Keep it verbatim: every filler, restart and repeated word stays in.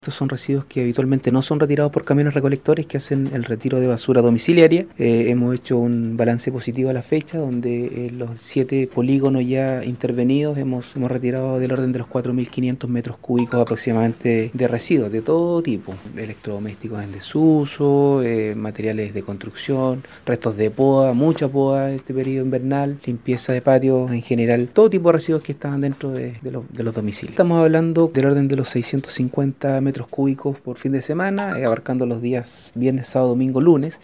Estos son residuos que habitualmente no son retirados por camiones recolectores que hacen el retiro de basura domiciliaria. Eh, hemos hecho un balance positivo a la fecha, donde en los siete polígonos ya intervenidos hemos, hemos retirado del orden de los cuatro mil quinientos metros cúbicos aproximadamente de residuos de todo tipo, electrodomésticos en desuso, eh, materiales de construcción, restos de poda, mucha poda en este periodo invernal, limpieza de patios en general, todo tipo de residuos que estaban dentro de, de, los, de los domicilios. Estamos hablando del orden de los seiscientos cincuenta metros cúbicos por fin de semana, eh, abarcando los días viernes, sábado, domingo, lunes,